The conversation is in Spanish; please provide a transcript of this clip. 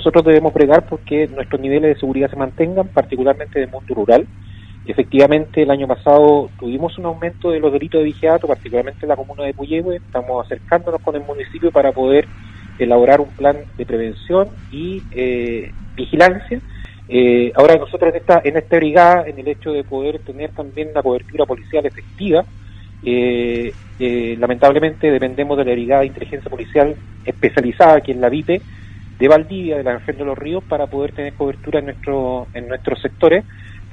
nosotros debemos bregar porque nuestros niveles de seguridad se mantengan, particularmente en el mundo rural. Efectivamente, el año pasado tuvimos un aumento de los delitos de vigiato, particularmente en la comuna de Puyehue. Estamos acercándonos con el municipio para poder elaborar un plan de prevención y vigilancia. Ahora nosotros en esta brigada, en el hecho de poder tener también la cobertura policial efectiva, lamentablemente dependemos de la brigada de inteligencia policial especializada, que es la VIPE, de Valdivia, de la región de los Ríos, para poder tener cobertura en nuestros sectores.